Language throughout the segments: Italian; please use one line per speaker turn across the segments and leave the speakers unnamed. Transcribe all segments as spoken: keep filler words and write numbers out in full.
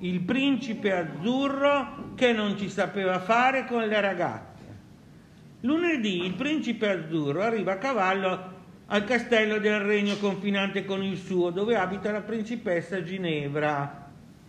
il principe azzurro che non ci sapeva fare con le ragazze. Lunedì il principe azzurro arriva a cavallo al castello del regno confinante con il suo, dove abita la principessa Ginevra.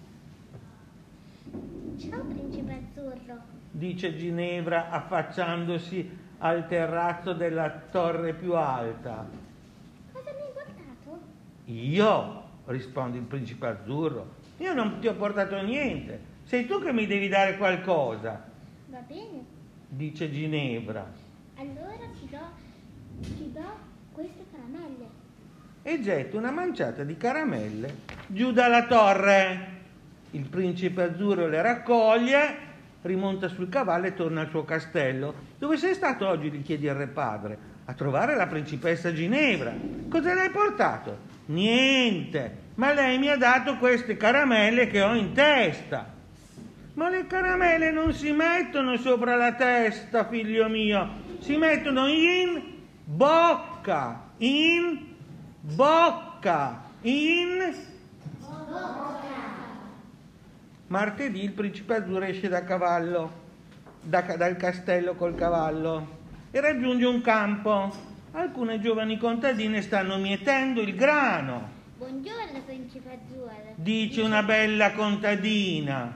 Ciao principe azzurro,
Dice Ginevra affacciandosi al terrazzo della torre più alta.
cosa mi hai portato?
Io, risponde il principe azzurro, io non ti ho portato niente, sei tu che mi devi dare qualcosa,
Va bene,
dice Ginevra,
allora ti do, ti do queste caramelle.
e getta una manciata di caramelle giù dalla torre. Il principe azzurro le raccoglie, rimonta sul cavallo e torna al suo castello. Dove sei stato oggi? Gli chiede il re padre. A trovare la principessa Ginevra. Cosa le hai portato? Niente, ma lei mi ha dato queste caramelle che ho in testa. Ma le caramelle non si mettono sopra la testa, figlio mio, si mettono in bocca, in bocca, in bocca. Martedì il principe azzurro esce da cavallo, da, dal castello col cavallo e raggiunge un campo. Alcune giovani contadine stanno mietendo il grano.
Buongiorno principe azzurro.
Dice una bella contadina.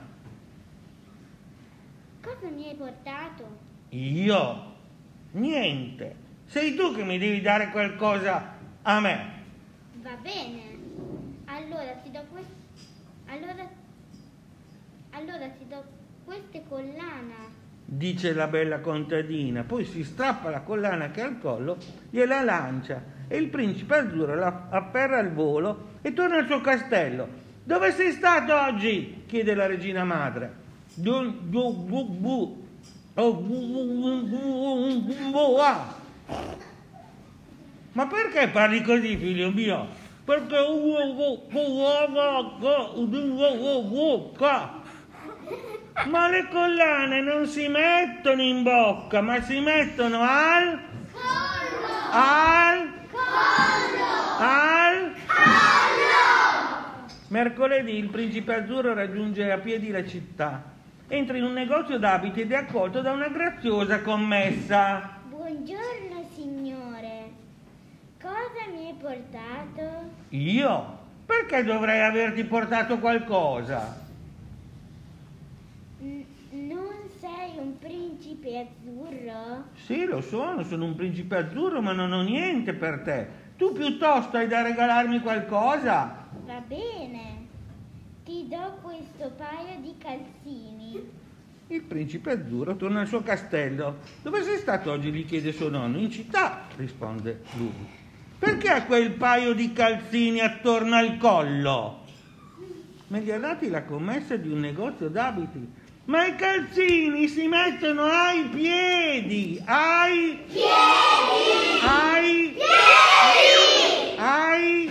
Cosa mi hai portato?
Io? Niente. Sei tu che mi devi dare qualcosa a me.
Va bene, allora ti do questo, allora, allora ti do queste collana.
Dice la bella contadina, poi si strappa la collana che ha al collo, gliela lancia e il principe azzurro la afferra al volo e torna al suo castello. Dove sei stato oggi? Chiede la regina madre. Ma perché parli così, figlio mio? Perché ma le collane non si mettono in bocca, ma si mettono al collo. Al collo. Al collo. Mercoledì il principe azzurro raggiunge a piedi la città. Entra in un negozio d'abiti ed è accolto da una graziosa commessa.
Buongiorno signore, cosa mi hai portato?
Io? Perché dovrei averti portato qualcosa?
N- non sei un principe azzurro?
Sì, lo sono, sono un principe azzurro, ma non ho niente per te. Tu piuttosto hai da regalarmi qualcosa?
Va bene, ti do questo paio di calzini.
Il principe azzurro torna al suo castello. Dove sei stato oggi? Gli chiede suo nonno. In città, risponde lui. Perché ha quel paio di calzini attorno al collo? Me li ha dati la commessa di un negozio d'abiti. Ma i calzini si mettono ai piedi, ai
Piedi!
ai
Piedi!
ai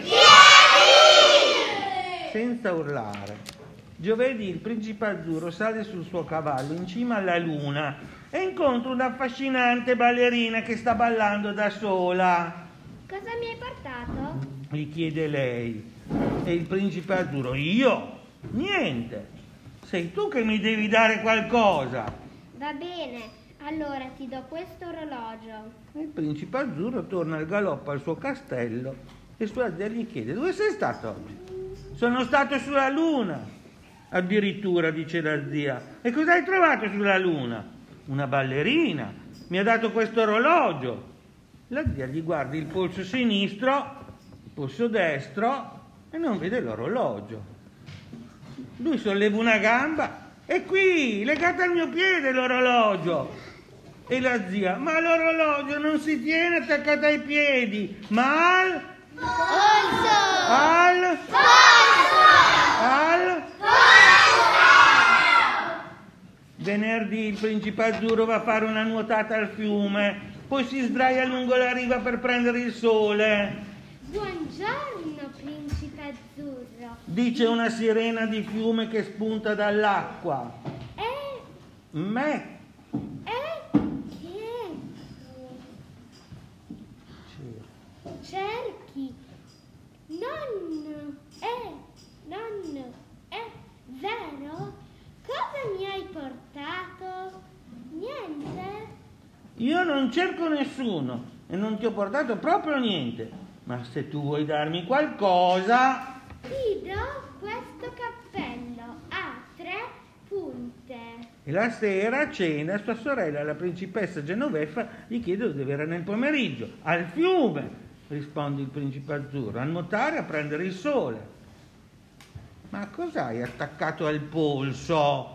Piedi!
senza urlare. Giovedì il principe azzurro sale sul suo cavallo in cima alla luna e incontra un'affascinante ballerina che sta ballando da sola.
Cosa mi hai portato?
Gli chiede lei. E il principe azzurro, io? Niente. Sei tu che mi devi dare qualcosa.
Va bene, allora ti do questo orologio.
E il principe azzurro torna al galoppo al suo castello e sua zia gli chiede, dove sei stato oggi? Sono stato sulla luna. Addirittura, dice la zia. E cosa hai trovato sulla luna? Una ballerina. Mi ha dato questo orologio. La zia gli guarda il polso sinistro, il polso destro e non vede l'orologio. Lui solleva una gamba. È qui, legato al mio piede l'orologio. E la zia, ma l'orologio non si tiene attaccato ai piedi, ma al...
Polso!
Al...
Polso!
Al...
Polso!
Venerdì il principe azzurro va a fare una nuotata al fiume, poi si sdraia lungo la riva per prendere il sole.
Buongiorno, principe azzurro.
Dice una sirena di fiume che spunta dall'acqua.
Eh,
Me.
eh, chi è? Cerchi. Nonno, eh, nonno, eh, vero.
io non cerco nessuno e non ti ho portato proprio niente, ma se tu vuoi darmi qualcosa...
Ti do questo cappello, ha tre punte.
E la sera a cena sua sorella, la principessa Genoveffa, gli chiede dove era nel pomeriggio. Al fiume, risponde il principe azzurro, a nuotare, a prendere il sole. Ma cos'hai attaccato al polso?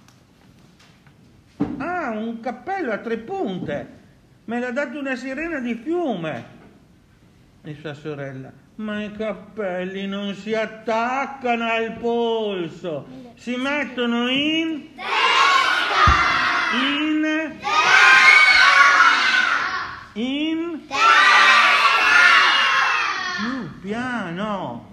Ah, un cappello a tre punte. Me l'ha dato una sirena di fiume. E sua sorella, ma i cappelli non si attaccano al polso, si mettono in
Testa!
in
Testa!
in
Testa!
più piano.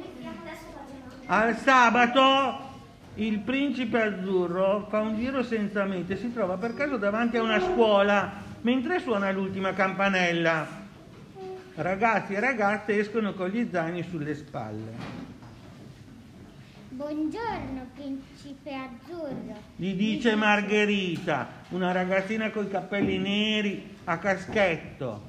Al sabato il principe azzurro fa un giro senza mete, si trova per caso davanti a una scuola mentre suona l'ultima campanella. Ragazzi e ragazze escono con gli zaini sulle spalle.
Buongiorno, principe azzurro.
Gli dice Margherita, una ragazzina coi capelli neri a caschetto.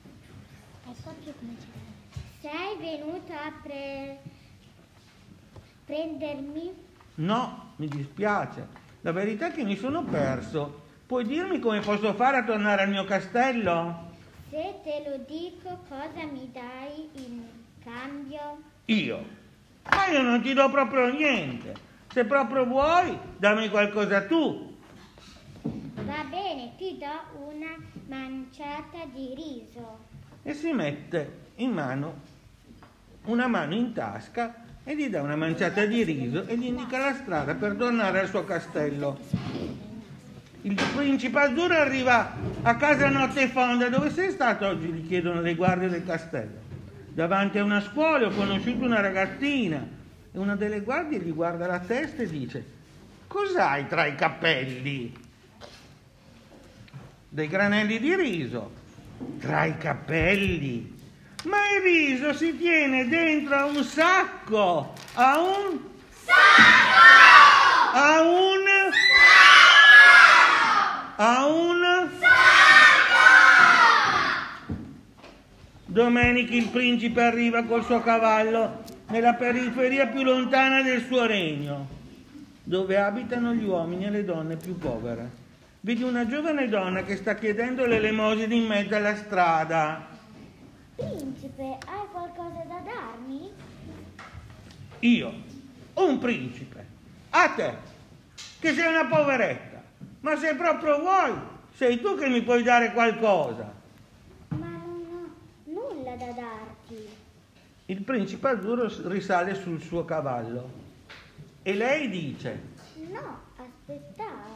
Sei venuto a pre... prendermi?
No, mi dispiace. La verità è che mi sono perso. Puoi dirmi come posso fare a tornare al mio castello?
Se te lo dico, cosa mi dai in cambio?
Io? Ma io non ti do proprio niente. Se proprio vuoi, dammi qualcosa tu.
Va bene, ti do una manciata di riso.
E si mette in mano una mano in tasca e gli dà una manciata di riso e gli indica la strada per tornare al suo castello. Il principe azzurro arriva a casa notte fonda. Dove sei stato oggi? Gli chiedono le guardie del castello. Davanti a una scuola ho conosciuto una ragazzina e una delle guardie gli guarda la testa e dice: cos'hai tra i capelli? Dei granelli di riso. Tra i capelli? Ma il riso si tiene dentro a un sacco, a un sacco, a un sacco, a un sacco. Domenica il principe arriva col suo cavallo nella periferia più lontana del suo regno, dove abitano gli uomini e le donne più povere. Vedi una giovane donna che sta chiedendo l'elemosina in mezzo alla strada.
Principe, hai qualcosa da darmi?
Io, un principe, a te, che sei una poveretta, ma se proprio vuoi, sei tu che mi puoi dare qualcosa.
Ma non ho nulla da darti.
Il principe azzurro risale sul suo cavallo e lei dice:
No, aspetta.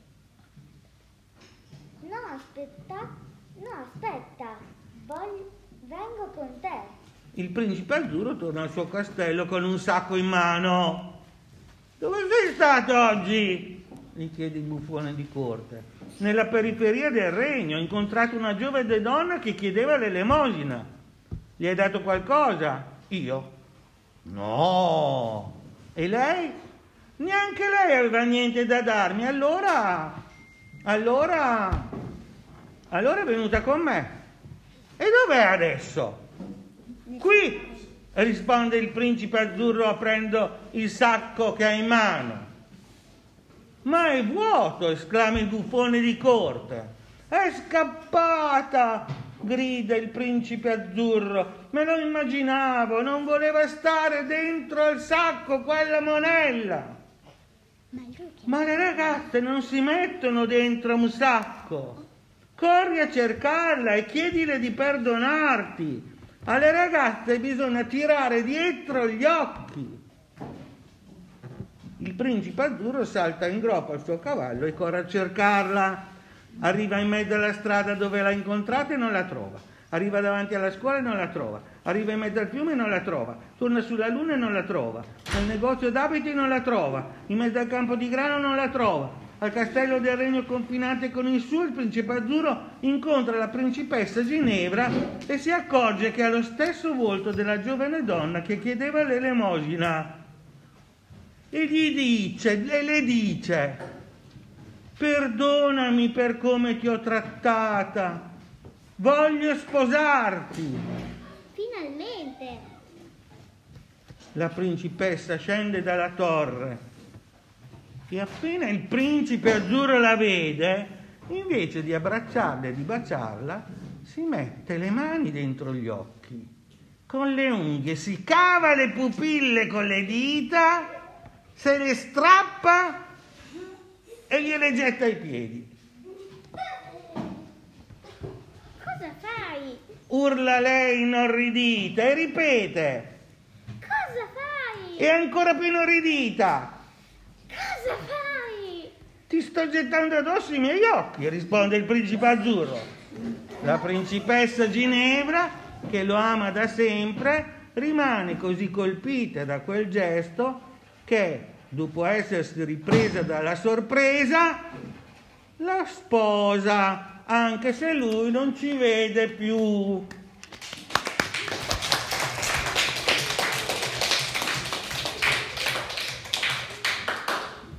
No, aspetta. No, aspetta. Voglio... Vengo con te.
Il principe azzurro torna al suo castello con un sacco in mano. Dove sei stato oggi? Gli chiede il buffone di corte. Nella periferia del regno ho incontrato una giovane donna che chiedeva l'elemosina. Gli hai dato qualcosa? Io? No. E lei? Neanche lei aveva niente da darmi. Allora, allora, allora è venuta con me. E dov'è adesso? Qui, risponde il principe azzurro aprendo il sacco che ha in mano. Ma è vuoto, esclama il buffone di corte. È scappata, grida il principe azzurro. Me lo immaginavo, non voleva stare dentro al sacco quella monella. Ma le ragazze non si mettono dentro un sacco. Corri a cercarla e chiedile di perdonarti. Alle ragazze bisogna tirare dietro gli occhi. Il principe azzurro salta in groppa al suo cavallo e corre a cercarla. Arriva in mezzo alla strada dove l'ha incontrata e non la trova. Arriva davanti alla scuola e non la trova. Arriva in mezzo al fiume e non la trova. Torna sulla luna e non la trova. Nel negozio d'abiti non la trova. In mezzo al campo di grano non la trova. Al castello del regno confinante con il suo, il principe azzurro incontra la principessa Ginevra e si accorge che ha lo stesso volto della giovane donna che chiedeva l'elemosina. E gli dice, e le dice: perdonami per come ti ho trattata, voglio sposarti.
Finalmente.
La principessa scende dalla torre e appena il principe azzurro la vede, invece di abbracciarla e di baciarla, si mette le mani dentro gli occhi, con le unghie si cava le pupille con le dita, se le strappa e gliele getta ai piedi.
Cosa fai?
Urla lei inorridita e ripete.
Cosa fai?
E ancora più inorridita.
Cosa fai?
Ti sto gettando addosso i miei occhi, risponde il principe azzurro. La principessa Ginevra, che lo ama da sempre, rimane così colpita da quel gesto che, dopo essersi ripresa dalla sorpresa, la sposa, anche se lui non ci vede più.